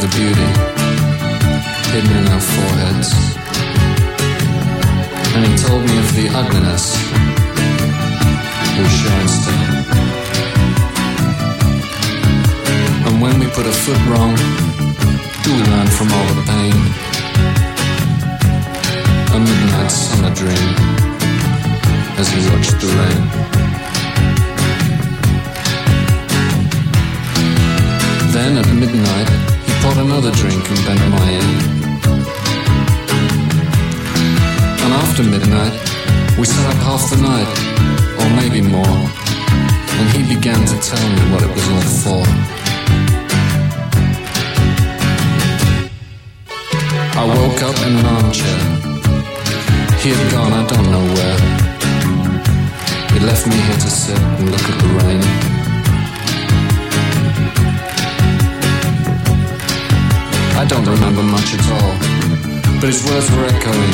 the beauty hidden in our foreheads. And he told me of the ugliness we show instead. And when we put a foot wrong, do we learn from all the pain? A midnight summer dream as he watched the rain. Then at midnight he poured another drink and bent my ear. And after midnight we sat up half the night, or maybe more, and he began to tell me what it was all for. I woke up in an armchair. He had gone I don't know where. He left me here to sit and look at the rain. I don't remember much at all, but his words were echoing.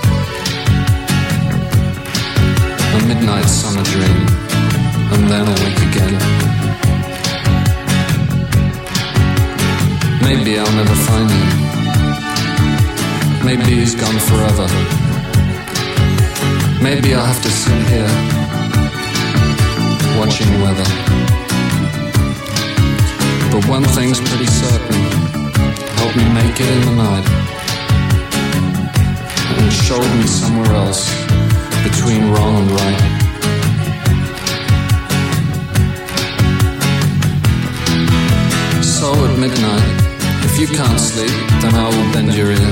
A midnight summer dream, and then awake again. Maybe I'll never find him. Maybe he's gone forever. Maybe I'll have to sit here, watching weather. But one thing's pretty certain, help me make it in the night, and showed me somewhere else, between wrong and right. So at midnight, if you can't sleep, then I will bend your ear.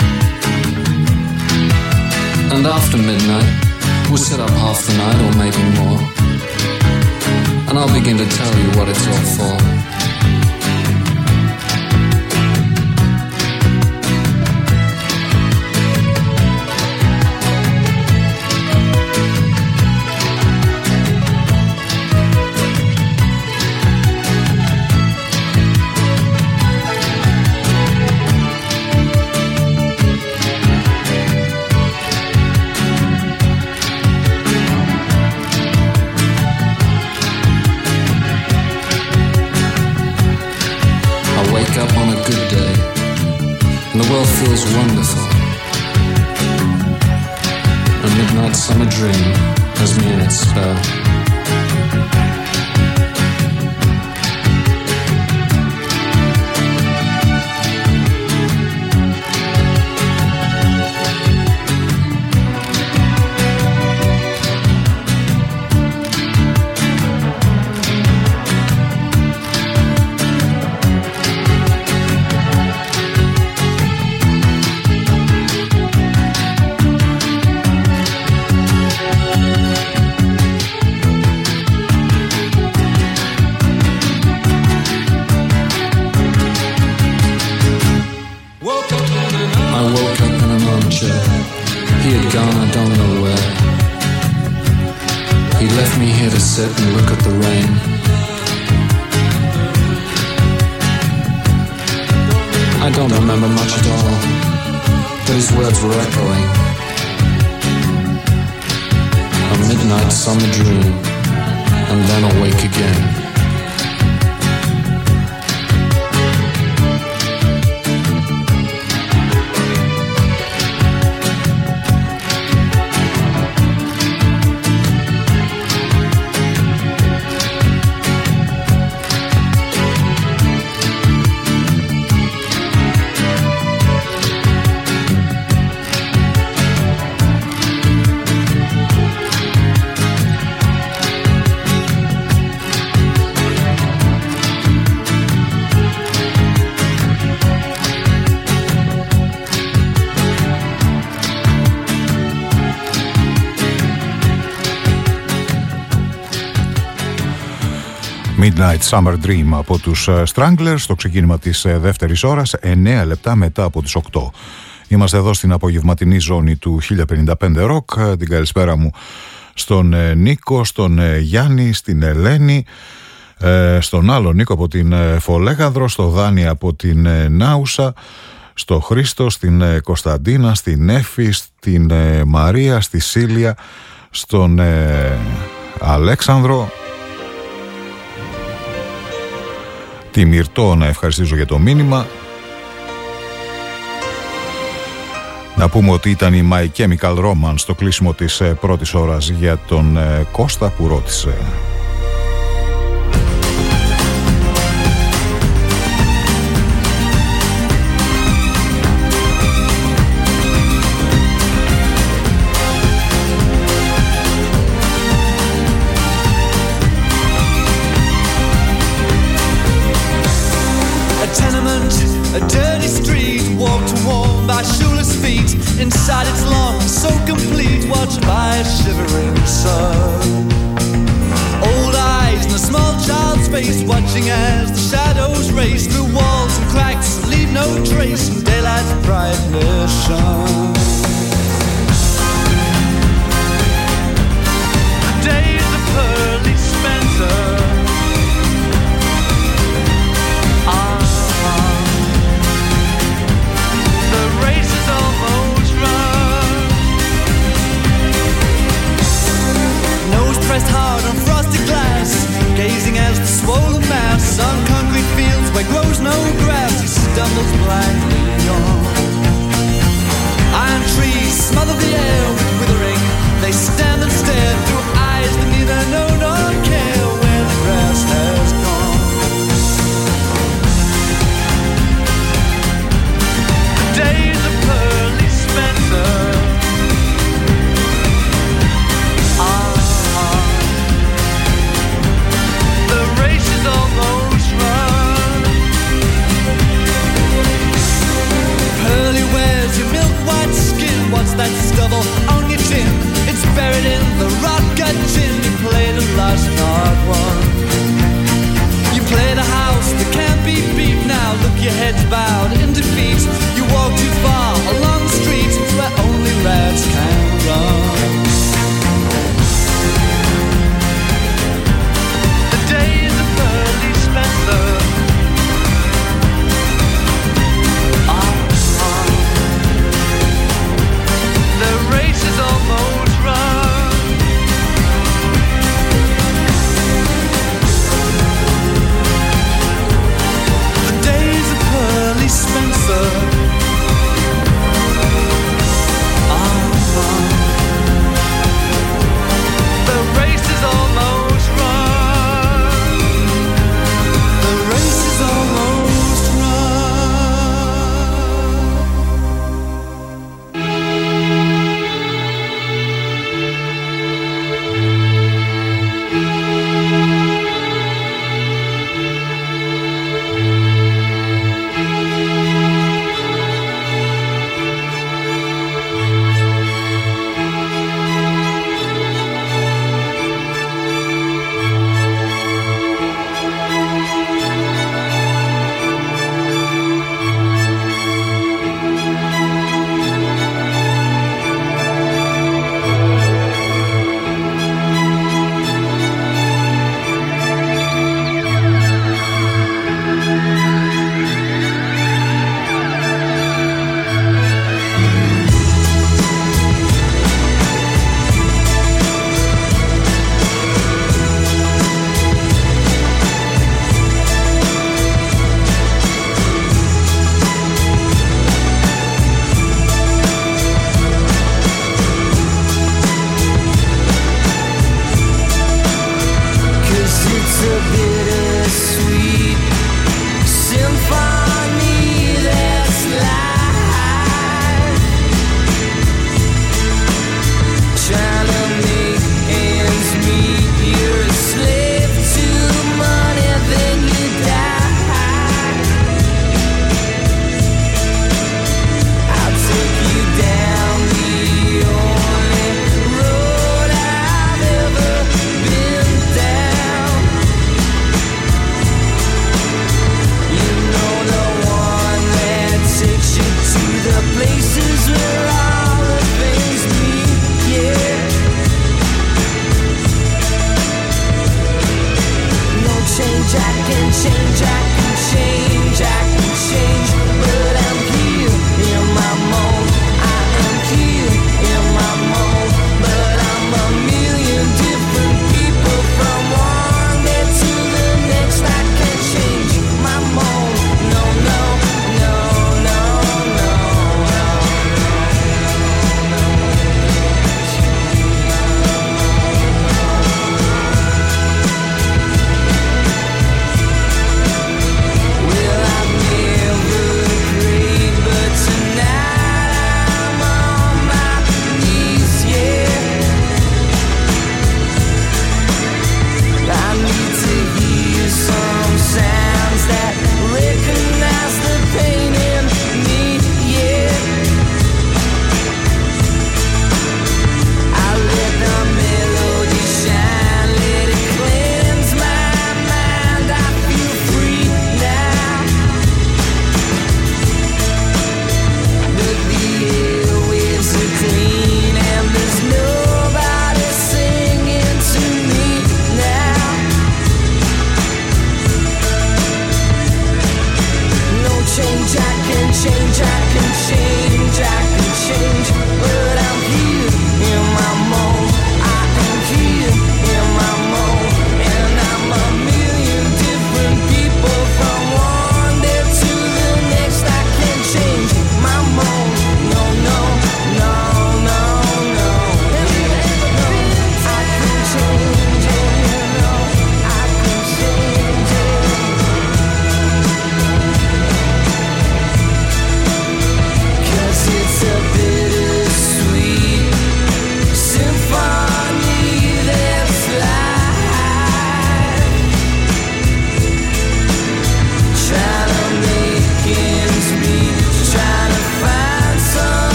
And after midnight, we'll sit up half the night or maybe more, and I'll begin to tell you what it's all for. Feels wonderful. A midnight summer dream has me in its spell. And look at the rain. I don't remember much at all, but his words were echoing. A midnight summer dream, and then awake again. Midnight Summer Dream από τους Stranglers στο ξεκίνημα της δεύτερης ώρας, 9 λεπτά μετά από τις 8. Είμαστε εδώ στην απογευματινή ζώνη του 1055 Rock. Την καλησπέρα μου στον Νίκο, στον Γιάννη, στην Ελένη, στον άλλο Νίκο από την Φολέγαδρο, στο Δάνη από την Νάουσα, στο Χρήστο, στην Κωνσταντίνα, στην Έφη, στην Μαρία, στη Σίλια, στον Αλέξανδρο, τη Μυρτώ να ευχαριστήσω για το μήνυμα, Να πούμε ότι ήταν η My Chemical Romance στο κλείσιμο της πρώτης ώρας για τον Κώστα που ρώτησε. A dirty street, walked and worn by shoeless feet. Inside its lawn, so complete, watched by a shivering sun. Old eyes in a small child's face, watching as the shadows race through walls and cracks, leave no trace in daylight's brightness shone. The days of Pearly Spencer. Pressed hard on frosted glass, gazing as the swollen mass on concrete fields where grows no grass, he stumbles blindly on. Iron trees smother the air with withering, they stand and stare through eyes that neither know nor care where the grass has gone. The days of Pearly Spencer.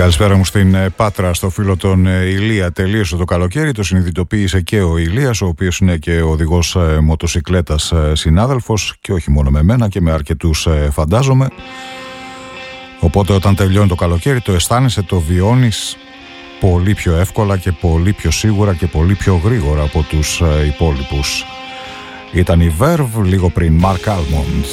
Καλησπέρα μου στην Πάτρα, στο φίλο τον Ηλία. Τελείωσε το καλοκαίρι, το συνειδητοποίησε και ο Ηλίας, ο οποίος είναι και οδηγός μοτοσικλέτας συνάδελφος, και όχι μόνο με μένα και με αρκετούς φαντάζομαι. Οπότε όταν τελειώνει το καλοκαίρι το αισθάνεσαι, το βιώνεις πολύ πιο εύκολα και πολύ πιο σίγουρα και πολύ πιο γρήγορα από τους υπόλοιπους. Ήταν η Verve λίγο πριν Mark Almond.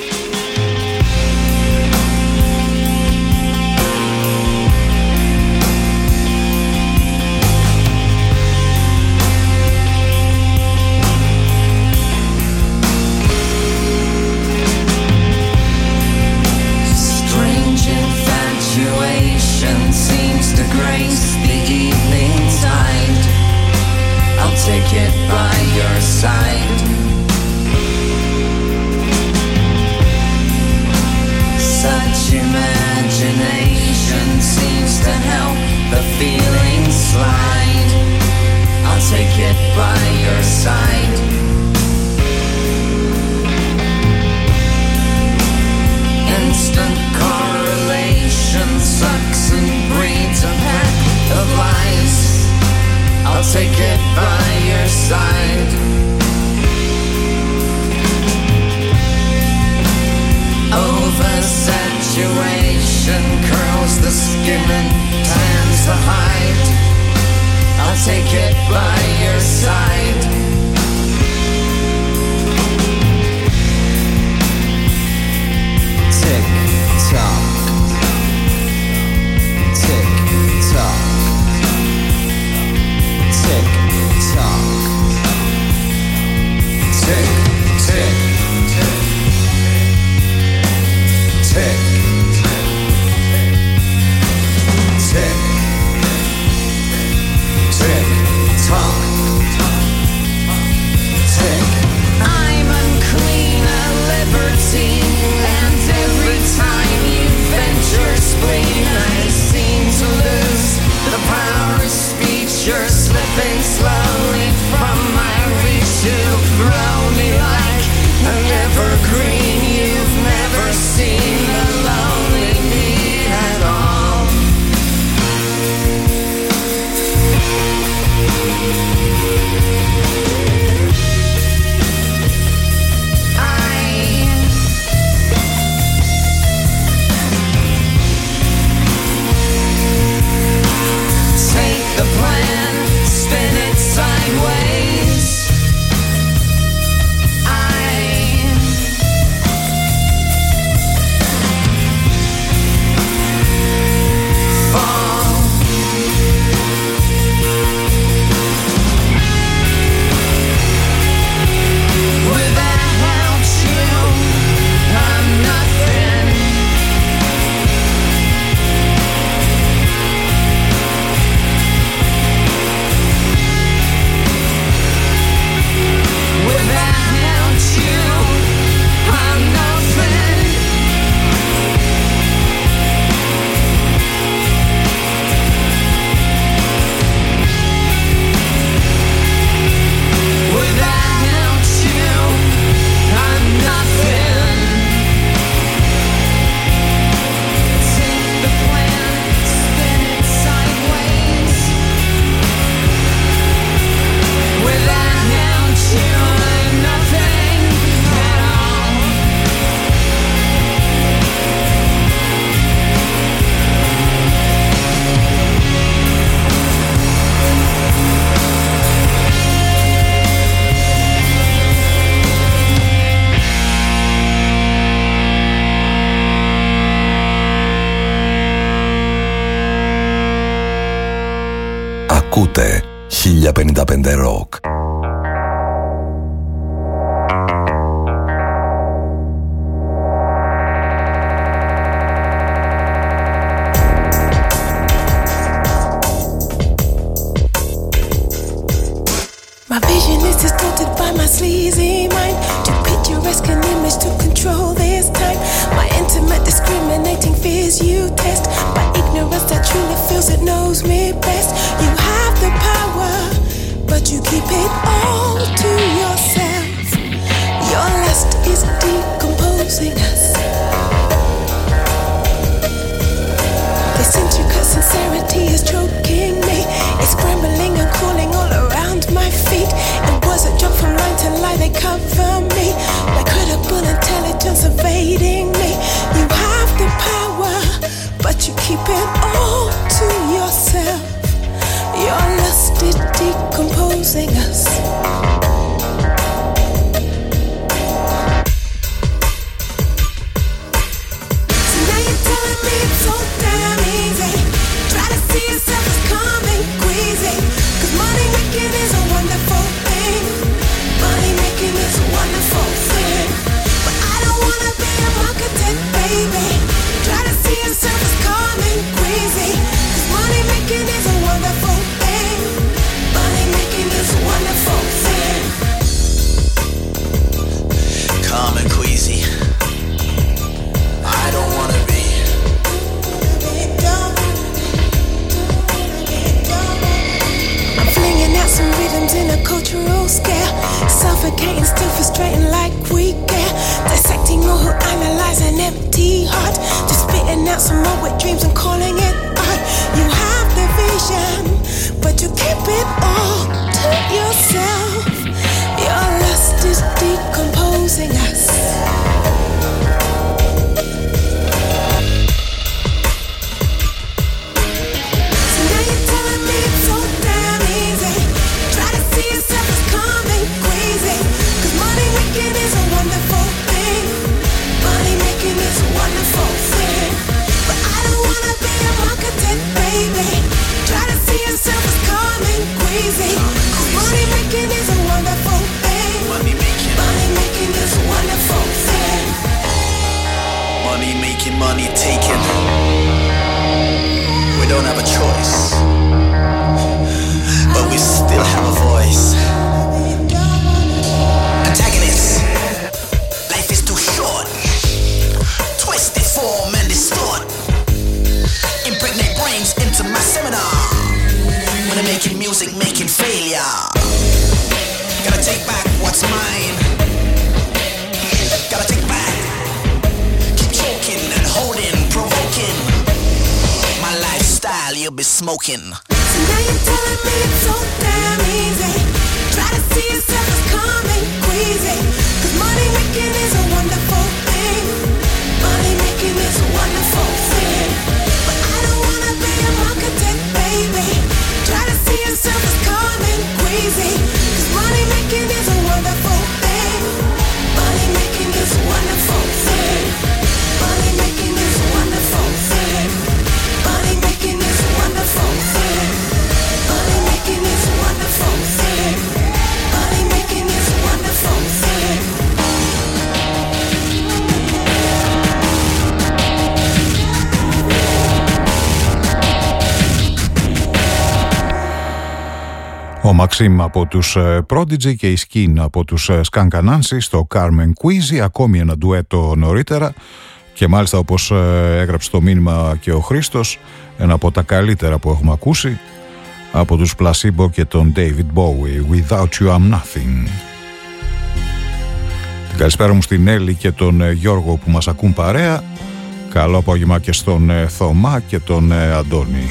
Ακούτε 1055 Rock. My vision is distorted by my sleazy mind. Too picturesque an image to control this time. My intimate discriminating fears you test. My ignorance that truly feels it knows me best. You have the power, but you keep it all to yourself. Your lust is decomposing us. This intricate sensation decomposing us. So now you're telling me it's so damn easy. Try to see yourself as calm and queasy. 'Cause money making is a wonderful thing. Money making is a wonderful thing. But I don't wanna be a marketed baby. Try to see yourself as calm and queasy. 'Cause money making is a wonderful thing. Money making is a wonderful thing. Calm and queasy. I don't wanna be. I'm flinging out some rhythms in a cultural scale. Suffocating, still frustrating like we care. Dissecting all who analyze an empty heart. Just spitting out some more wet dreams and calling it art. You have the vision, but you keep it all to yourself. Your lust is decomposing us. So now you're telling me it's so damn easy. Try to see yourself as calm and queasy. 'Cause money making is a wonderful thing. Money making is a wonderful thing. But I don't wanna be a marketed baby. Try to see yourself as calm and queasy. 'Cause money making is a wonderful thing. Money making is a wonderful thing. Money making, money taking. We don't have a choice, but we still have a voice. Antagonists, life is too short. Twisted form and distort. Impregnate brains into my seminar. When I'm making music, making failure. Gotta take back what's mine. Gotta take back. Keep choking and holding, provoking. My lifestyle, you'll be smoking. So now you're telling me it's so damn easy. Try to see yourself as calm and queasy. 'Cause money making is a wonderful thing. Money making is a wonderful thing. But I don't wanna be a marketed baby. Try to see yourself as calm and queasy. 'Cause money making is a wonderful thing. Money making is a wonderful thing. Money making is a wonderful thing. Money making is a wonderful thing. Money making is a wonderful thing. Money making is a wonderful thing. Ο Μαξίμ από τους Prodigy και η Skin από τους Skunk Anansi στο Carmen Queasy, ακόμη ένα ντουέτο νωρίτερα και μάλιστα όπως έγραψε το μήνυμα και ο Χρήστος, ένα από τα καλύτερα που έχουμε ακούσει από τους Placebo και τον David Bowie, Without You I'm Nothing. Την καλησπέρα μου στην Έλλη και τον Γιώργο που μας ακούν παρέα. Καλό απόγευμα και στον Θωμά και τον Αντώνη.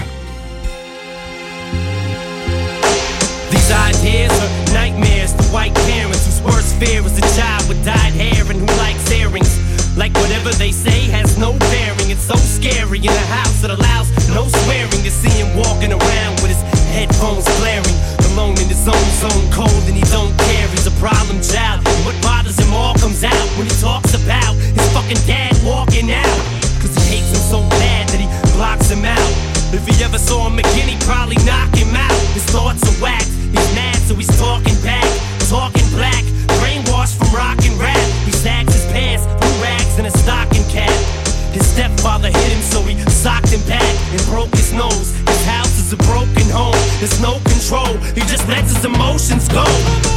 These ideas are nightmares to white parents whose worst fear is a child with dyed hair and who likes earrings. Like whatever they say has no bearing. It's so scary in a house that allows no swearing. To see him walking around with his headphones blaring, alone in his own zone, cold and he don't care. He's a problem child, and what bothers him all comes out when he talks about his fucking dad walking out. 'Cause he hates him so bad that he blocks him out. If he ever saw him again, he'd probably knock him out. His thoughts are whacked, he's mad so he's talking back, talking black, brainwashed from rock and rap. He sags his pants, blue rags and a stocking cap. His stepfather hit him so he socked him back and broke his nose. His house is a broken home, there's no control, he just lets his emotions go.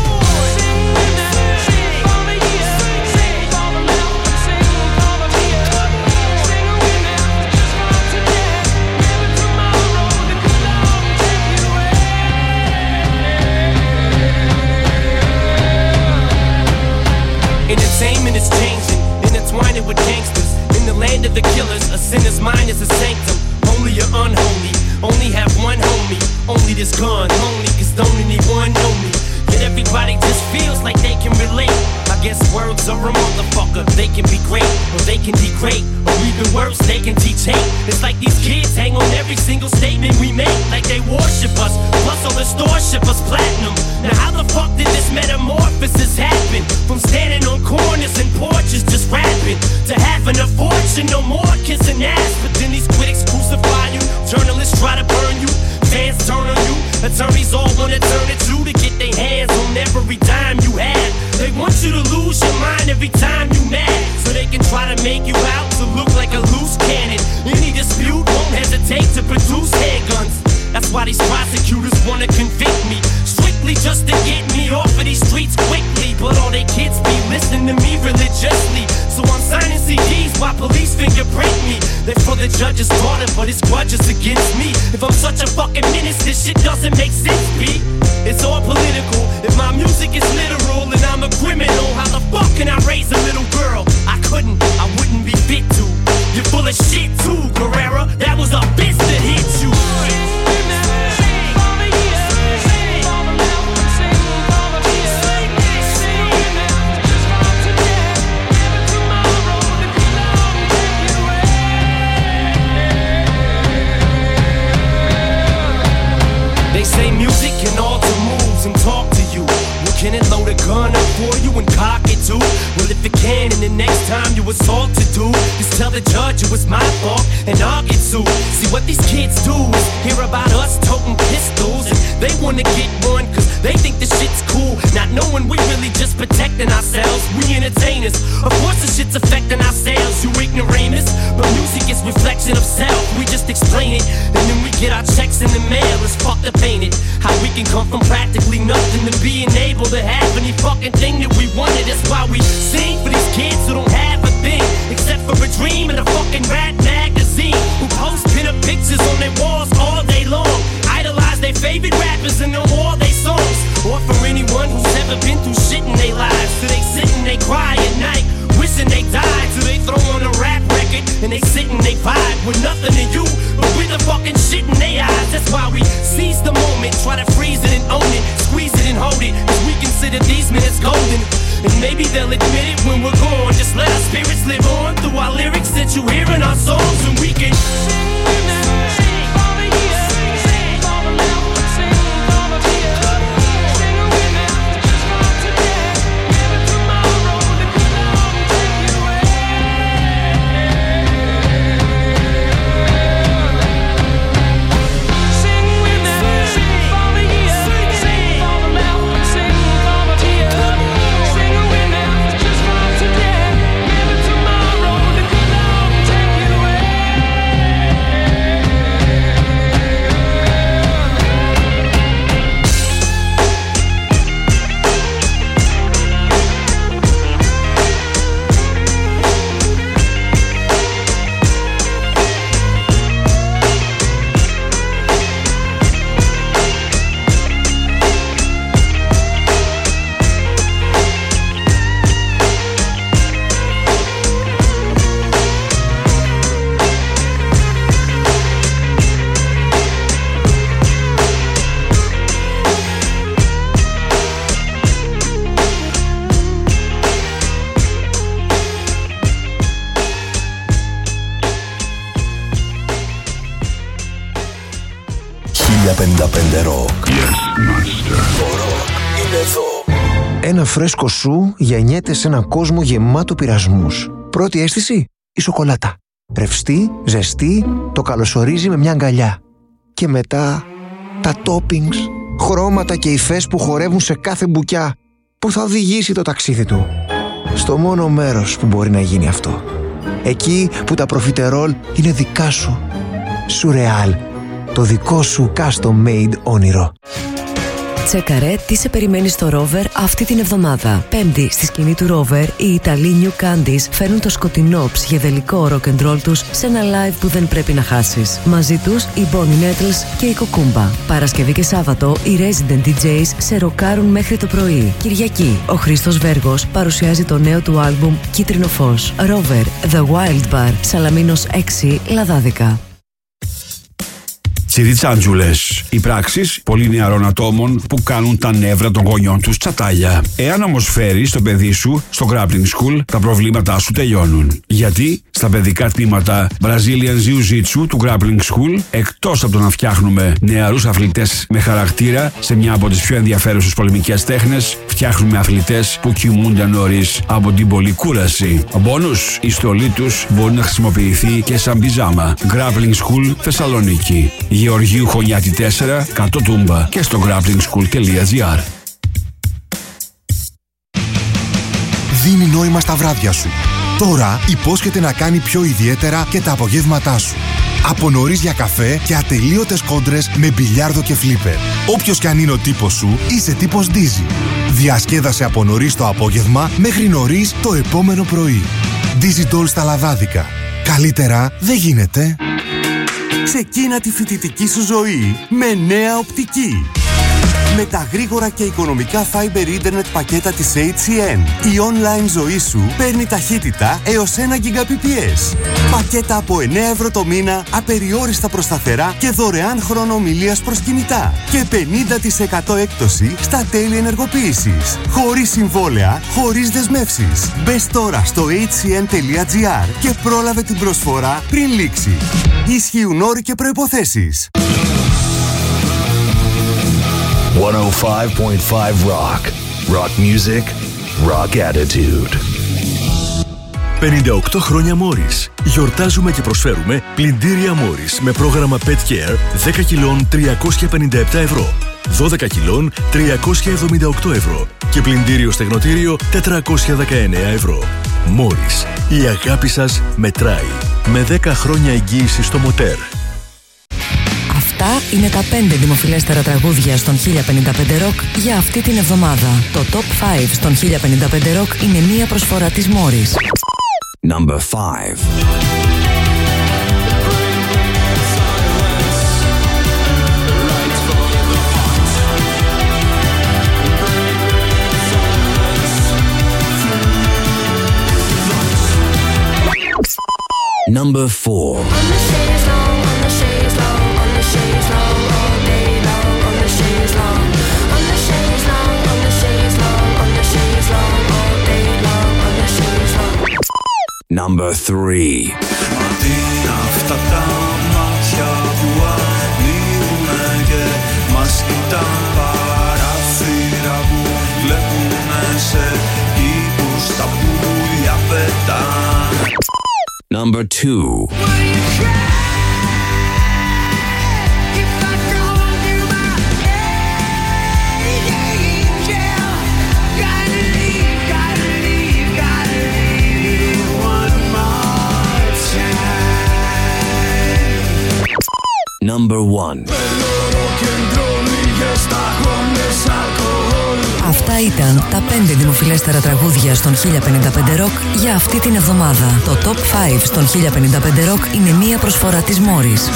Entertainment is changing, intertwining with gangsters. In the land of the killers, a sinner's mind is a sanctum. Only you're unholy, only have one homie. Only this gone, lonely, 'cause don't anyone know me. Yet everybody just feels like they can relate. I guess words are a motherfucker. They can be great, or they can degrade, or even worse, they can teach hate. It's like these kids hang on every single statement we make, like they worship us. Plus all the store, ship us platinum. Now how the fuck did this metamorphosis happen? From standing on corners and porches just rapping to having a fortune, no more kissing ass. But then these critics crucify you, journalists try to burn you, fans turn on you, attorneys all wanna turn it to get their hands on every dime you have. They want you to lose your mind every time you mad, so they can try to make you out to look like a loose cannon. Any dispute won't hesitate to produce handguns. That's why these prosecutors wanna convict me, strictly just to get me off of these streets quickly. But all they kids be listening to me religiously, so I'm signing CDs while police fingerprint me. They're for the judge's daughter, but it's grudges against me. If I'm such a fucking menace, this shit doesn't make sense, B. It's all political. If my music is literal and I'm a criminal, how the fuck can I raise a little girl? I couldn't, I wouldn't be fit to. You're full of shit too, Guerrera. That was a bitch that hit you. They say music can alter moods and talk to you. Well, can it load a gun up for you and cock it too? Well, if it can, and the next time you assault to do, just tell the judge it was my fault and I'll get sued. See what these kids do is hear about us toting pistols, and they wanna get one cause they think the shit's cool, not knowing we really just protecting ourselves. We entertainers, of course the shit's affecting our sales, you ignoramus. But music is reflection of self, we just explain it, and then we get our checks in the mail. It's fucked up, ain't it? How we can come from practically nothing to being able to have any fucking thing that we wanted. That's why we sing for these kids who don't have a thing except for a dream and a fucking rat magazine, who post pin-up pictures on their walls all day long, idolize their favorite rappers and know all their songs. Or for anyone who's ever been through shit in their lives, so they sit and they cry at night wishing they died, so they throw on a rap record and they sit and they vibe with nothing to you but with the fucking shit in their eyes. That's why we seize the moment, try to freeze it and own it, squeeze it and hold it, cause we consider these minutes golden. And maybe they'll admit it when we're gone. Just let our spirits live on through our lyrics that you hear in our songs, and we can Ένα φρέσκο σου γεννιέται σε έναν κόσμο γεμάτο πειρασμούς. Πρώτη αίσθηση, η σοκολάτα. Ρευστή, ζεστή, το καλωσορίζει με μια αγκαλιά. Και μετά, τα toppings, χρώματα και υφές που χορεύουν σε κάθε μπουκιά, που θα οδηγήσει το ταξίδι του στο μόνο μέρος που μπορεί να γίνει αυτό. Εκεί που τα προφιτερόλ είναι δικά σου. Σουρεάλ, το δικό σου custom-made όνειρο. Τσέκαρε τι σε περιμένει στο Rover αυτή την εβδομάδα. Πέμπτη, στη σκηνή του Rover, οι Ιταλοί New Candies φέρνουν το σκοτεινό ψυχεδελικό rock and roll τους σε ένα live που δεν πρέπει να χάσεις. Μαζί τους οι Bonnie Nettles και η Kokumba. Παρασκευή και Σάββατο, οι Resident DJs σε ροκάρουν μέχρι το πρωί. Κυριακή, ο Χρήστος Βέργος παρουσιάζει το νέο του άλμπουμ Κίτρινο Φως. Rover, The Wild Bar, Σαλαμίνος 6, Λαδάδικα. τσιριτσάντζουλες. Οι πράξεις πολύ νεαρών ατόμων που κάνουν τα νεύρα των γονιών τους τσατάλια. Εάν όμως φέρεις το παιδί σου στο grappling school, τα προβλήματά σου τελειώνουν. Γιατί στα παιδικά τμήματα Brazilian Jiu-Jitsu του grappling school, εκτός από το να φτιάχνουμε νεαρούς αθλητές με χαρακτήρα σε μια από τις πιο ενδιαφέρουσες πολεμικές τέχνες, φτιάχνουμε αθλητές που κοιμούνται νωρίς από την πολλή κούραση. Μπόνους, η στολή τους μπορεί να χρησιμοποιηθεί και σαν πιζάμα. Grappling School Θεσσαλονίκη. Γεωργίου Χωνιάτη 4, κάτω Τούμπα και στο grapplingschool.gr. Δίνει νόημα στα βράδια σου. Τώρα υπόσχεται να κάνει πιο ιδιαίτερα και τα απογεύματά σου. Από νωρίς για καφέ και ατελείωτες κόντρες με μπιλιάρδο και φλίπερ. Όποιος κι αν είναι ο τύπος σου, είσαι τύπος Dizzy. Διασκέδασε από νωρίς το απόγευμα μέχρι νωρίς το επόμενο πρωί. Dizzy Doll στα λαδάδικα. Καλύτερα δεν γίνεται. Ξεκίνα τη φοιτητική σου ζωή με νέα οπτική. Με τα γρήγορα και οικονομικά Fiber Internet πακέτα της HCN, η online ζωή σου παίρνει ταχύτητα έως 1 Gbps. Πακέτα από 9 ευρώ το μήνα, απεριόριστα προς σταθερά και δωρεάν χρόνο ομιλίας προς κινητά. Και 50% έκπτωση στα τέλη ενεργοποίησης. Χωρίς συμβόλαια, χωρίς δεσμεύσεις. Μπες τώρα στο hcn.gr και πρόλαβε την προσφορά πριν λήξει. Ισχύουν όροι και προϋποθέσεις. 105.5 Rock. Rock music, rock attitude. 58 χρόνια Morris. Γιορτάζουμε και προσφέρουμε πλυντήρια Morris με πρόγραμμα Pet Care 10 κιλών 357 ευρώ, 12 κιλών 378 ευρώ και πλυντήριο στεγνοτήριο 419 ευρώ. Morris. Η αγάπη σας μετράει. Με 10 χρόνια εγγύηση στο μοτέρ. Αυτά είναι τα 5 δημοφιλέστερα τραγούδια στον 1055 Rock για αυτή την εβδομάδα. Το Top 5 στον 1055 Rock είναι μία προσφορά της Morris. Number 5. Number 4. Number 3. Αντί αυτά τα μάτια που ανοίγουνε και μας κοιτάν, παράθυρα που βλέπουνε σε κήπους τα πουλιά πετάν. Number 2. Number 1. Αυτά ήταν τα 5 δημοφιλέστερα τραγούδια στον 1055 Rock για αυτή την εβδομάδα. Το Top 5 στον 1055 Rock είναι μία προσφορά της Morris.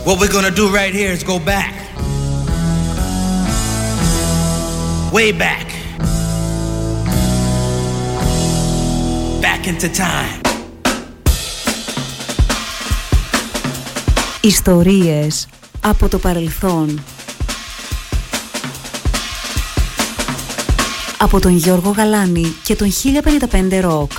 What we're gonna do right here is go back. Way back. Back into time. Ιστορίες από το παρελθόν. Από τον Γιώργο Γαλάνη και τον 1055 Rock.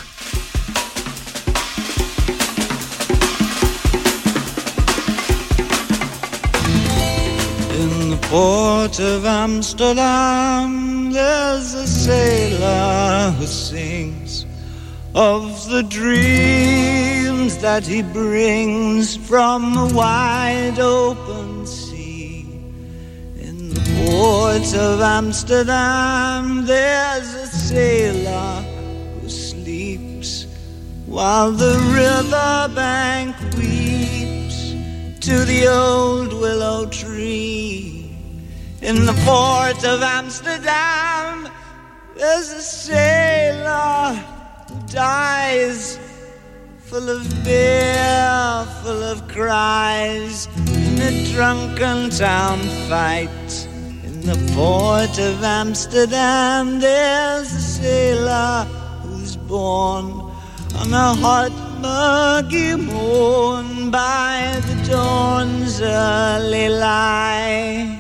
In the port of Amsterdam, there's a sailor who sings of the dreams that he brings from the wide open sea. In the port of Amsterdam, there's a sailor who sleeps while the riverbank weeps to the old willow tree. In the port of Amsterdam, there's a sailor who dies, full of beer, full of cries, in a drunken town fight. In the port of Amsterdam, there's a sailor who's born on a hot muggy morn by the dawn's early light.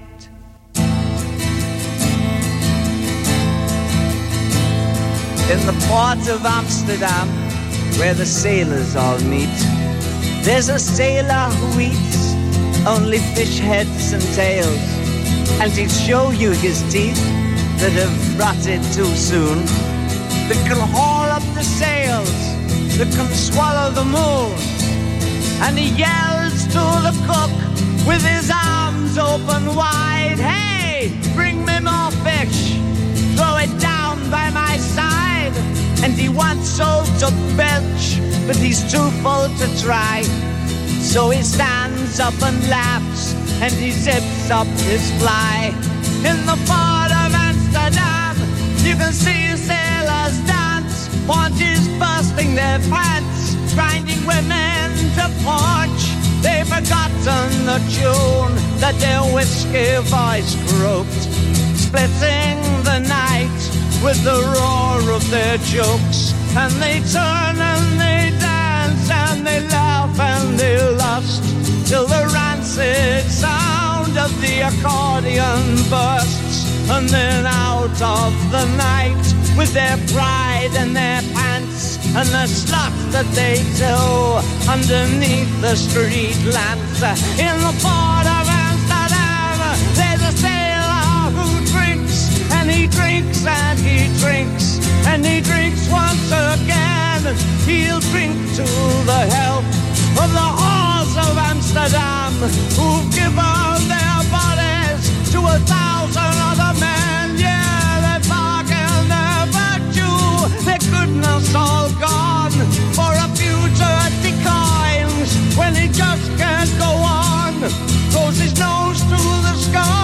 In the port of Amsterdam, where the sailors all meet, there's a sailor who eats only fish heads and tails, and he'll show you his teeth that have rotted too soon, that can haul up the sails, that can swallow the moon. And he yells to the cook with his arms open wide, "Hey, bring me more fish, throw it down by my side." And he wants so to belch, but he's too full to try. So he stands up and laughs, and he zips up his fly. In the port of Amsterdam, you can see sailors dance, paunches bursting their pants, grinding women to punch. They've forgotten the tune that their whiskey voice croaked, splitting the night with the roar of their jokes. And they turn and they dance and they laugh and they lust, till the rancid sound of the accordion bursts. And then out of the night, with their pride and their pants, and the slut that they tow underneath the street lamps. In the port of Amsterdam, there's a sailor who drinks, and he drinks and he drinks, and he drinks once again. He'll drink to the health of the whores of Amsterdam, who've given their bodies to 1,000 other men. Yeah, they bargain their virtue, their goodness all gone, for a few dirty coins, when he just can't go on. Throws his nose to the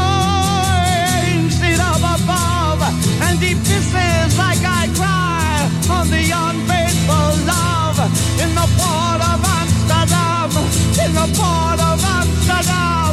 sky instead of above, and he pisses like I cry on the unfaithful love. In the port of Amsterdam, in the port of Amsterdam.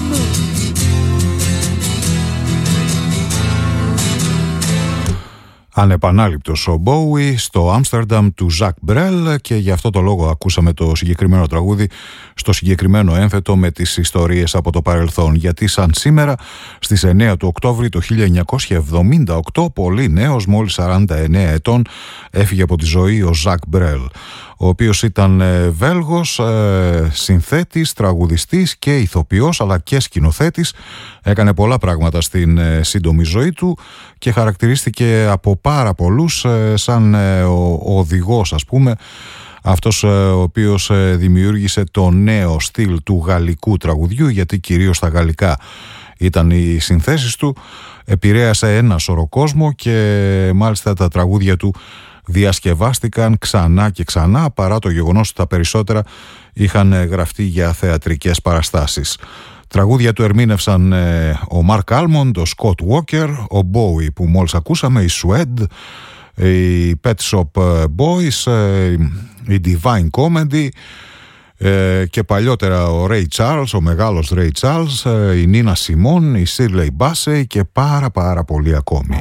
Ανεπανάληπτος ο Bowie στο Άμστερνταμ του Ζακ Μπρέλ, και γι' αυτό το λόγο ακούσαμε το συγκεκριμένο τραγούδι στο συγκεκριμένο έμφετο με τις ιστορίες από το παρελθόν, γιατί σαν σήμερα στις 9 του Οκτώβρη το 1978, πολύ νέος, μόλις 49 ετών, έφυγε από τη ζωή ο Ζακ Μπρέλ, ο οποίος ήταν Βέλγος, συνθέτης, τραγουδιστής και ηθοποιός, αλλά και σκηνοθέτης. Έκανε πολλά πράγματα στην σύντομη ζωή του και χαρακτηρίστηκε από πάρα πολλούς σαν ο οδηγός, ας πούμε, αυτός ο οποίος δημιούργησε το νέο στυλ του γαλλικού τραγουδιού, γιατί κυρίως στα γαλλικά ήταν οι συνθέσεις του. Επηρέασε ένα σωρό κόσμο και μάλιστα τα τραγούδια του διασκευάστηκαν ξανά και ξανά, παρά το γεγονός ότι τα περισσότερα είχαν γραφτεί για θεατρικές παραστάσεις. Τραγούδια του ερμήνευσαν ο Μαρκ Άλμοντ, ο Σκοτ Walker, ο Bowie που μόλις ακούσαμε, η Suede, οι Pet Shop Boys, η Divine Comedy, Και παλιότερα ο Ray Charles, ο μεγάλος Ray Charles, η Nina Simone, η Shirley Bassey και πάρα πολλοί ακόμη.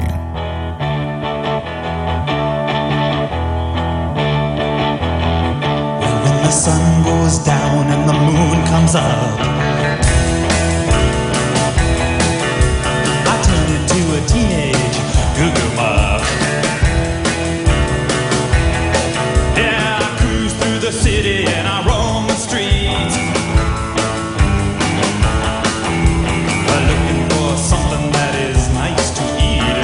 When the sun goes down and the moon comes up, I turn into a teenage goo-goo muck. Yeah, I cruise through the city and I roam the streets, looking for something that is nice to eat.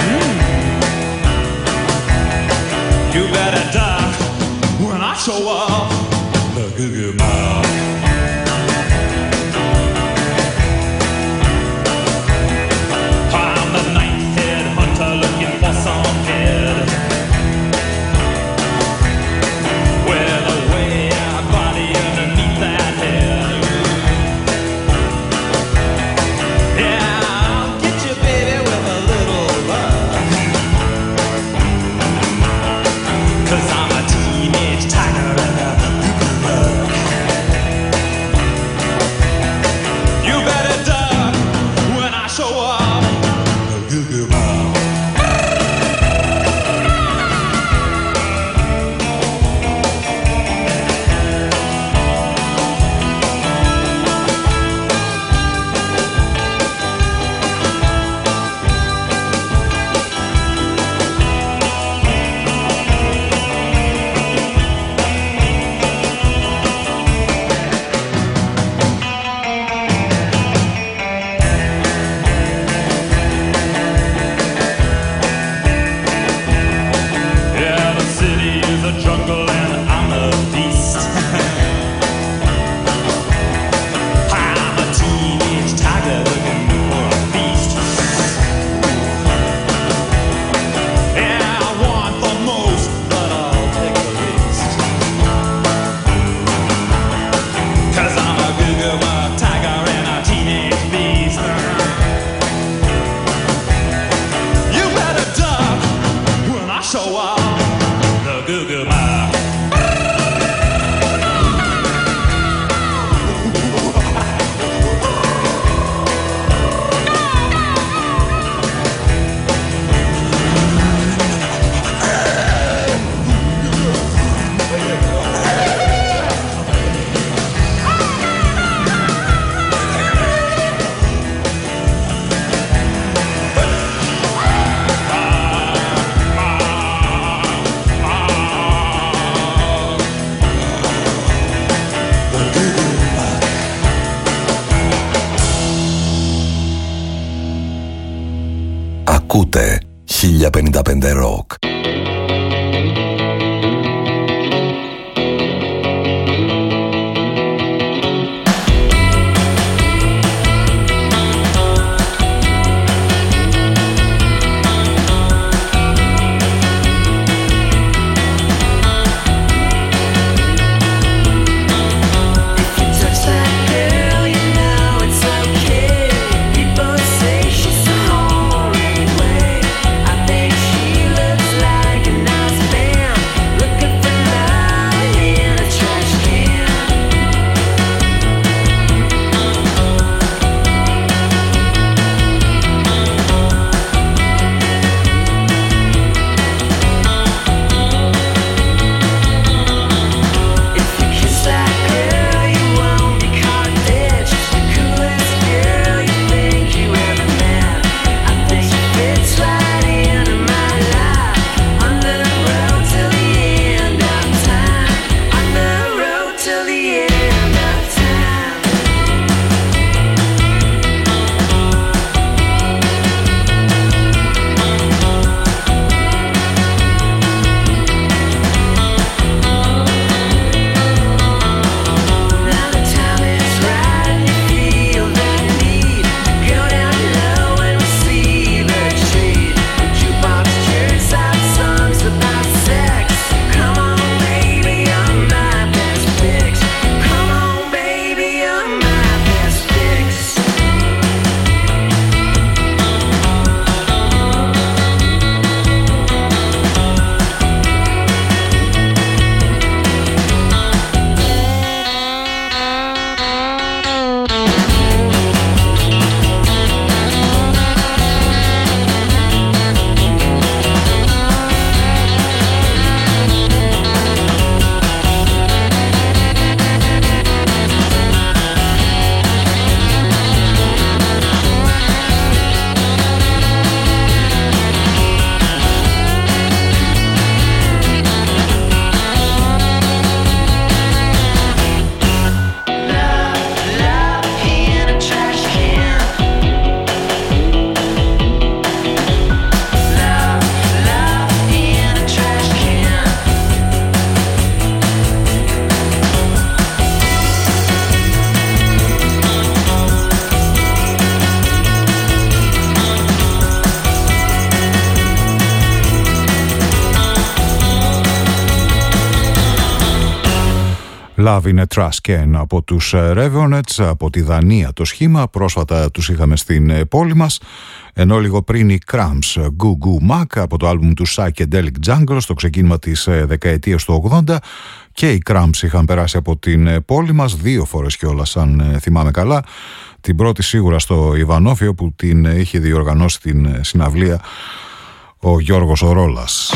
You better duck when I show up, the goo-goo muck. I'm the night-head hunter looking for some head with a way-out body underneath that head. Yeah, I'll get you, baby, with a little love, 'cause I'm a teenage tiger and a goo-goo muck. You better duck when I show up, the goo-goo muck. Yeah, the city is a jungle and I'm a beast. I'm a teenage tiger looking for a feast. Yeah, I want the most, but I'll take the least, 'cause I'm a goo-goo muck tiger and a teenage beast. You better duck when I show up, the goo-goo muck. Ακούτε 1055 Rock. I think she looks like an Love in a Trash Can από τους Raveonettes, από τη Δανία το σχήμα. Πρόσφατα τους είχαμε στην πόλη μας. Ενώ λίγο πριν οι Cramps, Goo Goo Mac από το άλμπουμ του Psychedelic Jungle στο ξεκίνημα της δεκαετίας του 80. Και οι Cramps είχαν περάσει από την πόλη μας 2 φορές κιόλας, αν θυμάμαι καλά. Την πρώτη σίγουρα στο Ιβανόφιο που την είχε διοργανώσει την συναυλία ο Γιώργος ο Ρόλας.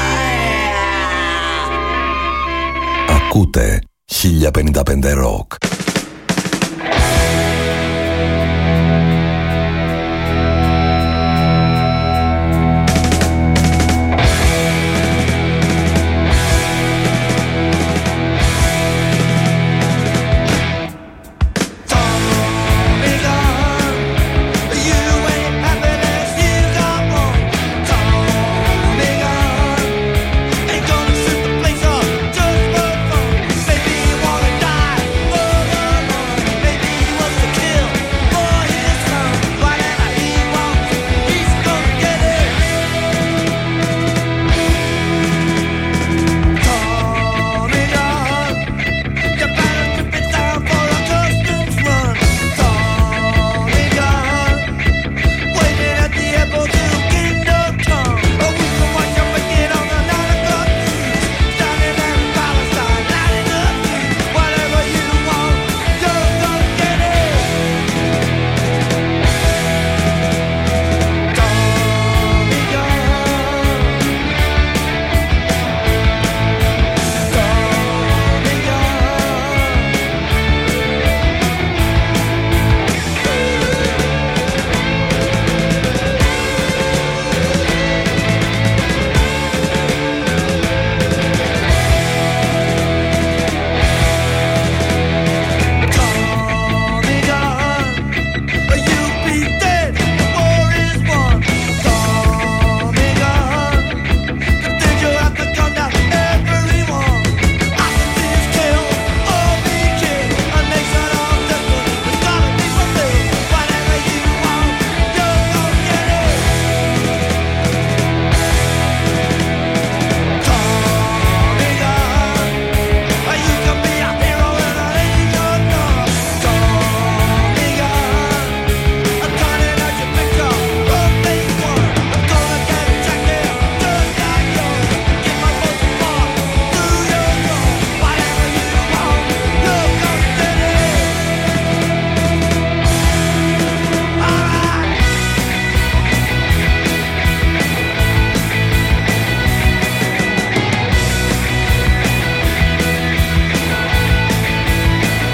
Ακούτε 1055 Rock.